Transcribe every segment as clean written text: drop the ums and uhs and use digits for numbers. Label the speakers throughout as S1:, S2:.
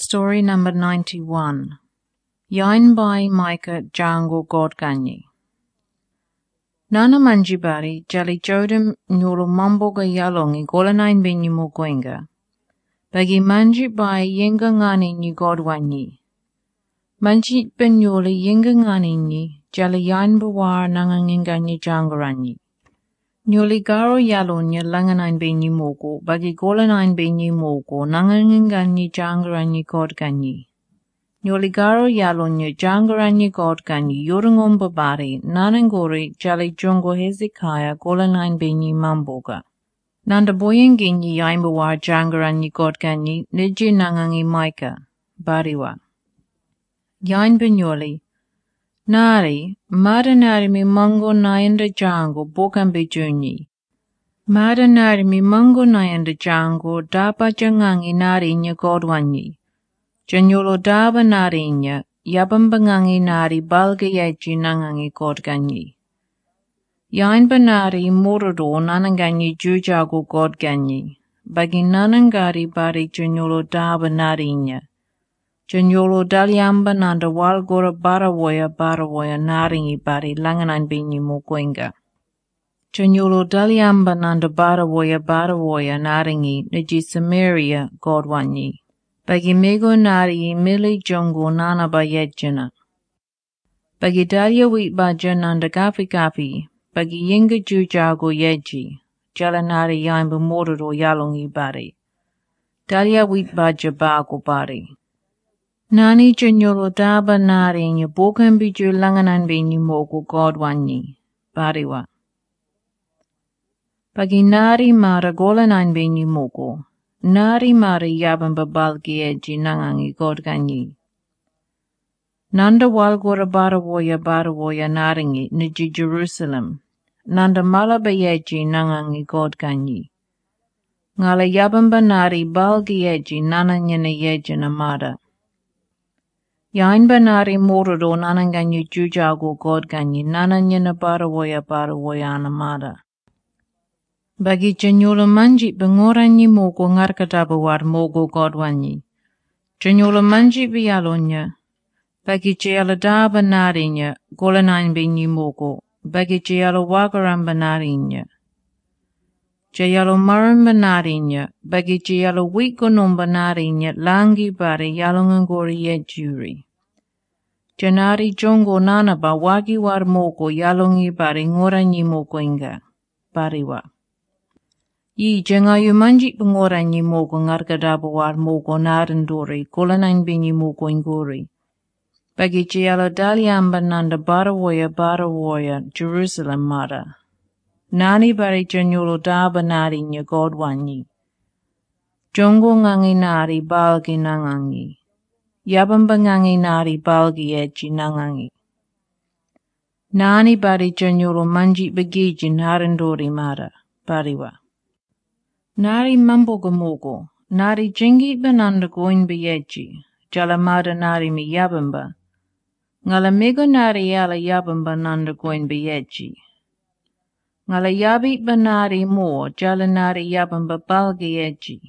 S1: Story number 91. Yain by Micah Jango Godganyi. Nana Manjibari, Jali Jodem Nulu Mamboga Yalongi Golanain Benyumo Gwenga. Bagi Manji by Yenga Ngani Ni Godwanyi. Manjit Benyuli Yenga Ngani Ni, Jali Yain Bawar Nanganganyi Jangaranyi. Nyoli Garo Yalonya Langanain Benyumogo, Bagi Golanain Benyumogo, Nanganganyi Jangaranyi Godganyi. Nyoligaro Yalonya Jangaranyi Godganyi Yorungom Babari Nanangori Jali Jongo Hezekiah Golanain Benyi Mamboga. Nanda Boyenginyi Yaimbawar Jangaranyi Godganyi Niji Nangangi Micah Bariwa. Yain Benyoli Nari Madanari mi Mango Nayanda Jango Bokambe Junyi. Madanari mi Mango Nayanda Jango Dapa Jangangi Nari Nya Godwanyi. Janyolo daba narinya, yabambangangi nari balgayeji nangangi godganyi. Yain banari morodo nananganyi jujago godganyi. Bagi nanangari bari janyolo daba narinya. Janyolo dalyamba nanda walgora barawoya naringi bari langanan binyi mugwenga. Janyolo dalyamba nanda barawoya naringi niji Samaria godwanyi. Bagi mego nari mili jongo nana ba yejjana. Bagi dalya wheat baja nanda gafi, bagi yinga jujago yeji, jala nari yaimba mororo yalongi bari. Dalya wheat baja bago bari. Nani janyolo daba nari nya bokan biju langanan binyi mogo godwanyi, bariwa. Bagi nari mara golanan binyi mogo. Nari mari yabamba balgieji nangangi godganyi. Nanda walgora barawoya naringi niji Jerusalem. Nanda malabayeji nangangi godganyi. Ngala yabamba nari balgieji nananyana yeji namada. Yainba nari morodo nananganyi jujago godganyi nananyana barawoya namada. Bagi janyolo manji bengoranyi mogo ngarkadabawar mogo godwanyi. Janyolo manji bialonya. Bagi jayala daba narinya golanain binyi mogo. Bagi jayala wagaramba narinya. Jayalo maramba narinya. Bagi jayala wikonomba narinya langi bari yalongangori yejuri. Janari jongo nanaba wagi war mogo yalongi bari ngoranyi mogo inga. Bariwa. Yi jangayu manjik pengoranyi mogo ngargadabawar mogo narendori golanain binyi mogo ingori. Bagi jayala dalyamba nanda barawoya Jerusalem mada. Nani bari janyolo daba narinya godwanyi. Jongo ngangi nari balgi nangangi. Yabamba ngangi nari balgi eji nangangi. Nani bari janyolo manjik begiji narendori mada. Bariwa. Nari mamboga mogo, nari jingi bananda goin beyeji, jalamada nari mi yabamba. Ngala mego nari yala yabamba nanda goin beyeji. Ngala yabi banari mo, jala nari yabamba balgeyeji.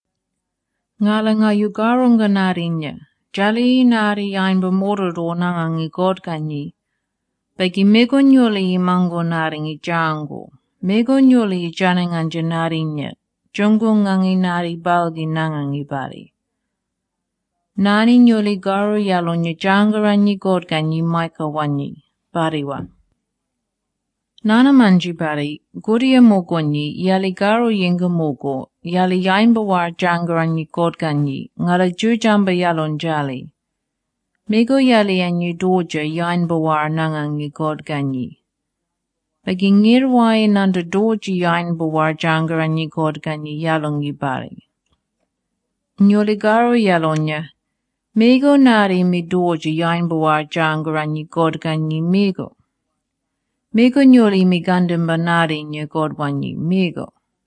S1: Ngala nga yugaronga narinya, jali nari yainba morodo nangangi godganyi. Bagi mego nyoli mango naringi jango, mego nyoli jananganja narinya. Jongo ngangi nari balgi nangangi bari. Nani nyoli garo yalonya jangaranyi godganyi Micah wanyi, bariwa. Nana manji bari, guriya mogonyi, yali garo yenga mogo, yali yaimbawar jangaranyi godganyi, ngala jujamba yalon jali. Mego yali anyi doja yaimbawar nangangi godganyi. Bagi ngirwai nanda doji yaimbawar jangaranyi godganyi yalongi bari. Nyoligaro yalonya. Mego nari mi doji yaimbawar jangaranyi godganyi mego. Mego nyoli mi gandimba nari nya godwanyi mego.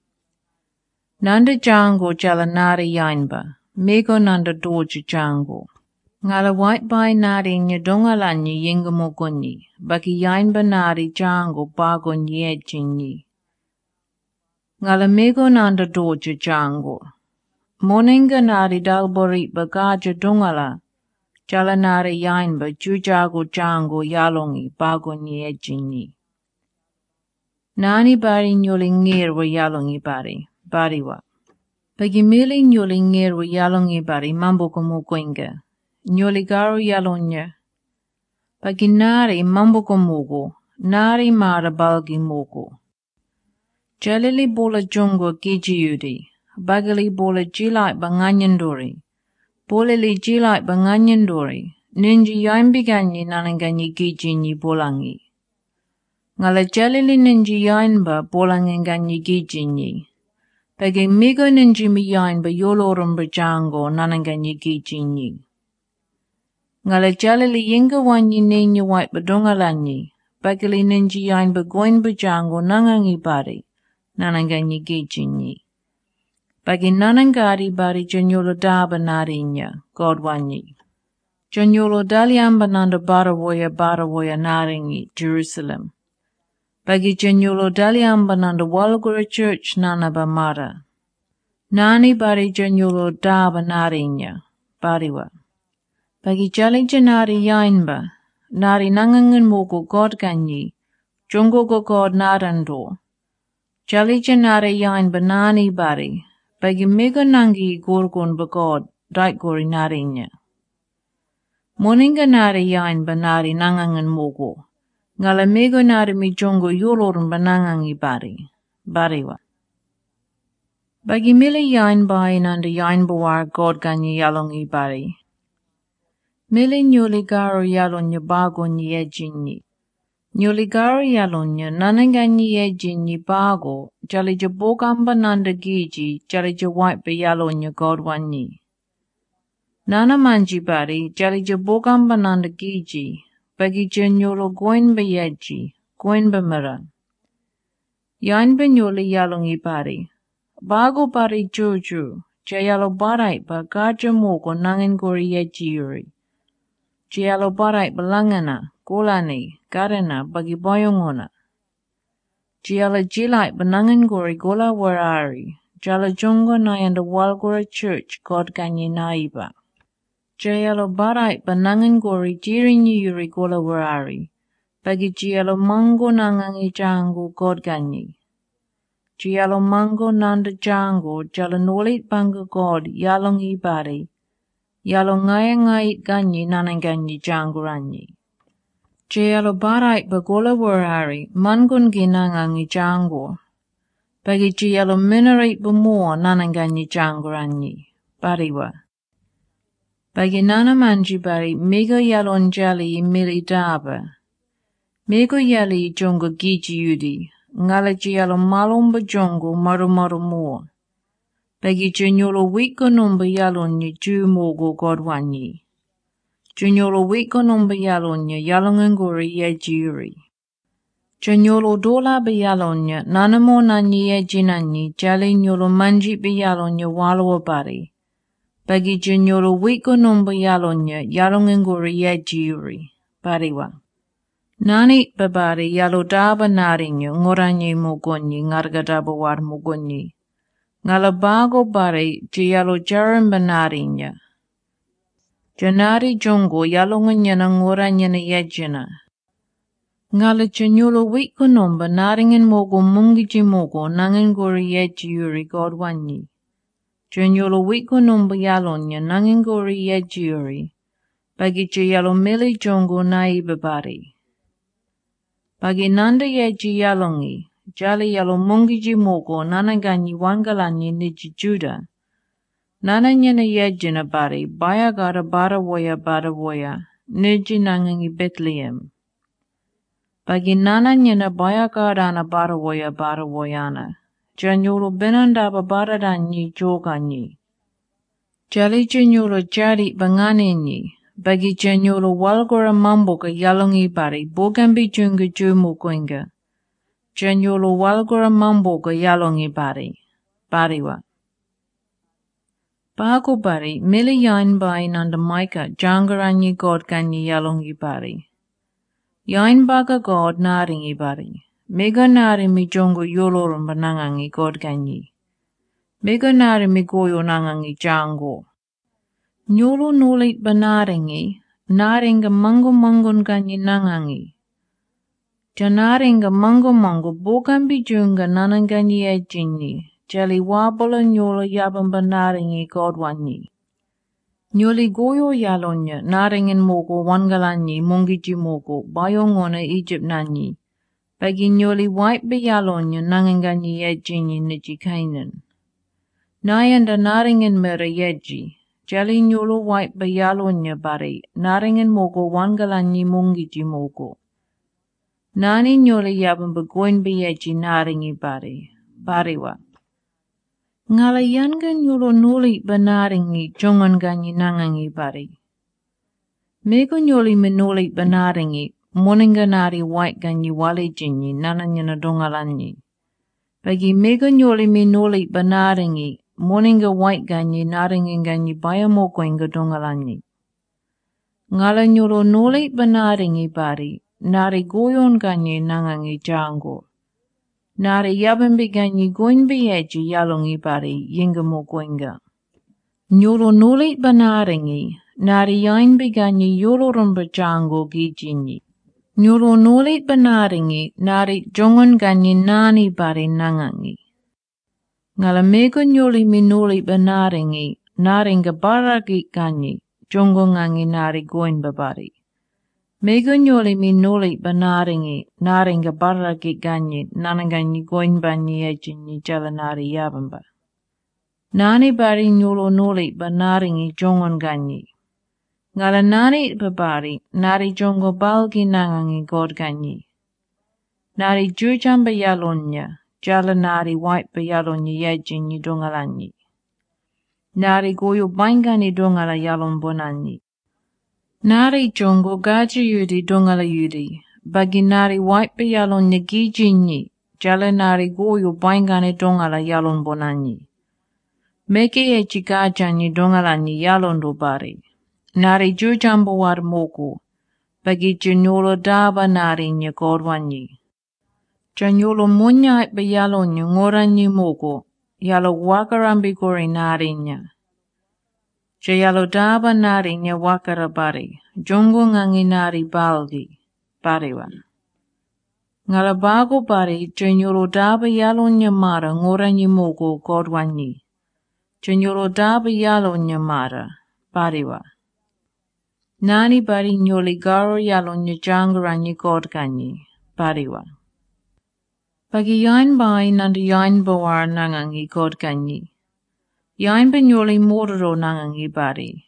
S1: Nanda jango jala nari yainba. Mego nanda doji jango. Ngala white by nari nya dongalanyi yinga mogonyi. Bagi yainba nari jango bago nyejinyi. Ngala mego nanda doja jango. Moninga nari dalbori bagaja dungala. Jalanari yainba jujago jango yalongi bago ni ejini. Nani bari nyoli ngirwa yalongi bariwa. Bagi mili nyoli ngirwa yalongi bari mambo kumukwinga. Nyoli garo yalonya. Bagi nari mambo kumugo, nari mara balgi mugo. Jalili bola jungo giji yudi, bagali bola jilai banganyandori. Bolili jilai banganyandori, ninji yaimbiganyi nananganyi giji nyi bolangi. Ngala jalili ninji yainba bolanganyi giji nyi. Bagi migo ninji mi yainba yolorumba jango nananganyi giji nyi. Ngala jalili yinga wanyi ninya wait badungalanyi, bagali ninji yainba goinba jango nangangi bari, nananganyi giji nyi. Bagi nanangari bari janyolo daba narinya, Godwanyi. Janyolo daliamba nanda barawoya naringi, Jerusalem. Bagi janyolo daliamba nanda Walgura Church nanaba mara. Nani bari janyolo daba narinya, bariwa. Bagi jali janari yainba, nari nangangan mogo God ganyi, jungo go God narando. Jali janari yainba nani bari, bagi mega nangi gorgon ba God, daik gori narinya. Moninga nari yainba nari nangangan mogo, ngala mega nari mi jungo yolorun ba nangangi bariwa. Bagi mili yainba inanda yainba war God ganyi yalongi bari. Mili nyoli garo yalonya bago nyi ejinyi. Nyoli garo yalonya nananganyi ejinyi bago jali jabogamba nanda giji jali jawaipa yalonya Godwanyi. Nana manji bari jali jabogamba nanda giji bagi janyolo goinba yeji, goinba mara. Yainba nyoli yalongi bari. Bago bari juju jayalo barai ba gaja mogo nangin gori yeji yuri. Jayalo barai balangana, golani, garana, bagi boyongona. Jayala jilai banangin gori gola warari, jala jungo nayanda Walgura Church God ganyi naiba. Jayalo barai banangin gori jirinyi yuri gola warari, bagi jayalo mango nangangi jango God ganyi. Jayalo mango nanda jango jala nolit banga God yalongi bari. Yalo ngait ganyi nananganyi janguranyi. Jayalo barai bagola warari mangun ginangangi jango. Bagi jayalo minarit bumua nananganyi janguranyi. Bariwa. Bagi nana manji bari mego yalon jali mili daba. Mego yali jongo giji yudi. Ngala jayalo malomba jongo maru mua. Bagi janyolo wiko numba yalonya ju mogo Godwanyi. Janyolo wiko numba yalonya yalongangori yejiri. Janyolo dola ba yalonya nanamo nanyi yejinanyi jali nyolo manji ba yalonya walawa bari. Bagi janyolo wiko numba yalonya yalongangori yejiri. Bariwa. Nani babari yalo daba narinyo ngoranyi mogonyi ngargadaba war mogonyi. Ngala bago bari jayalo jaran banarinya. Janari jongo yalonganya na ngoranya na yejina. Ngala janyolo wiko nomba naringin mogo mungiji mogo nangin gori yeji yuri Godwanyi. Janyolo wiko nomba yalonya nangin gori yeji yuri. Bagi jayalo mili jongo naiba bari. Bagi nanda yeji yalongi. Jali yalo mungiji mogo nananganyi wangalanyi niji juda. Nananyana yejina bari bayagara barawoya niji nangangi Bethlehem. Bagi nananyana bayagarana barawoyana. Janyolo benandaba baradanyi joganyi. Jali janyolo jari banganinyi. Bagi janyolo Walgura mamboga yalongi bari bogambi junga jumukwinga. Janyolo Walgura mamboga yalongi bariwa. Bago bari mili yainba inanda maika jangaranyi God ganyi yalongi bari. Yainbaga God naringi bari. Mega nari mi jongo yolorum banangangi God ganyi. Mego nari migoyo nangangi jango. Nyolo nolit banaringi, naringa mango ganyi nangangi. Janaringa mango bokan bijunga nananganyi ejinyi, jali wabala nyolo yaban banaringi godwanyi. Nyoli goyo yalonya, naringin mogo wangalanyi, mongiji mogo, bayongona Egypt nanyi. Bagi nyoli white be yalonya, nanganganyi ejinyi niji Canaan. Nayanda naringin mera yeji, jali nyolo white be yalonya bari, naringin mogo wangalanyi mongiji mogo. Nani nyoli yaban begoin be yeji naringi bariwa. Ngala yanga nyolo noli banaringi jongan ganyi nangangi bari. Mego nyoli menoli banaringi, moninga nari white ganyi wale jinyi nananyana dongalanyi. Bagi mego nyoli menoli banaringi, moninga white ganyi naringi ganyi bayamoko inga dongalanyi. Ngala nyolo noli banaringi bari, nari goyon ganyi nangangi jango. Nari yaban ganyi goin beyeji yalongi bari yinga mogoinga. Nyolo noli banaringi, nari yain ganyi yolo rumba jango gijinyi. Nyolo noli banaringi, nari jongon ganyi nani bari nangangi. Ngala mego nyoli minoli banaringi, naringa baragi ganyi, jongo ngangi nari goin babari. Mego nyoli minoli banaringi, naringa baragi ganyi, nananganyi goin banyi ejinyi jala nari yabamba. Nani bari nyolo noli banaringi jongon ganyi. Ngala nani babari, nari jongo balgi nangangi god ganyi. Nari jujam bayalonya, jala nari white bayalonya yejinyi dongalanyi. Nari goyo bangani dongala yalon bonanyi. Nari jongo gaji yudi dongala yudi, bagi nari white bayalonya gijinyi, jala nari goyo bangani dongala yalon bonanyi. Meke echi gajanyi dongalanyi yalon do bari. Nari jujambo war mogo, bagi janyolo daba nari nya godwanyi. Janyolo munya bayalonya ngoranyi mogo, yalo wakarambi gori nari nya. Jayalo daba nari nya wakara bari, jongo ngangi nari balgi, bariwa. Ngala bago bari, janyolo daba yalonya mara ngoranyi mogo godwanyi. Janyolo daba yalonya mara, bariwa. Nani bari nyoli garo yalonya jangaranyi godganyi, bariwa. Bagi yain bai nanda yain bawar nangangi godganyi. Yain banyoli mororo nangangi bari.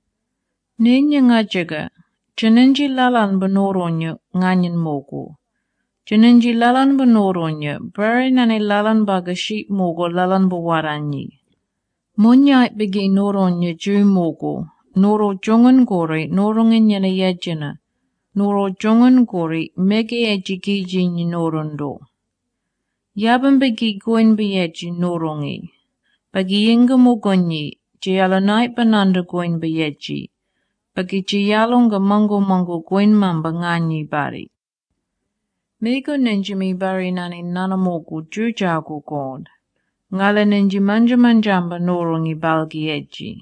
S1: Ninya ngajaga, jananji lalan banoronya nganyin mogo. Jananji lalan banoronya, bari nani lalan baga sheep mogo lalan bawaranyi. Munyait bagi noronya ju mogo. Noro jongan gori, norongin yana yejina. Noro jongan gori, mege eji giji ni norondo. Yaban bagi goin beyeji norongi. Bagi yinga mogonyi, jayala night bananda goin beyeji. Bagi jayalonga mango goin mamba nganyi bari. Mego ninjimi bari nani nanamogu jujago god. Ngala ninji manjamba norongi balgi eji.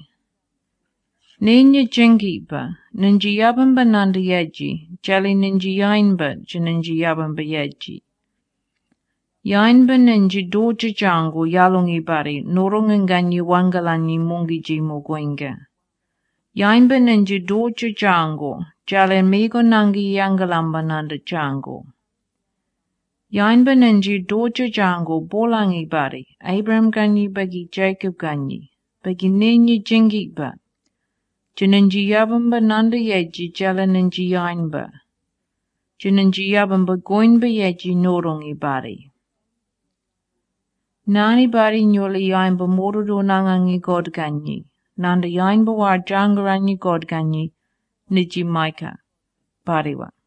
S1: Ninya jengiba, ninji yabamba nanda yeji, jali ninji yainba, janinji yabamba yeji. Yainba ninji doja jango yalongi bari, noronganganyi wangalanyi mongiji mogoinga. Yainba ninji doja jango, jali migo nangi yangalamba nanda jango. Yainba ninji doja jango bolangi bari, Abraham ganyi bagi Jacob ganyi, bagi ninya jengiba. Jananji yabamba nanda yeji jala ninji yainba. Jananji yabamba goinba yeji norongi bari. Nani bari nyoli yainba morudo nangangi godganyi. Nanda yainba war jangaranyi godganyi. Niji Micah. Bariwa.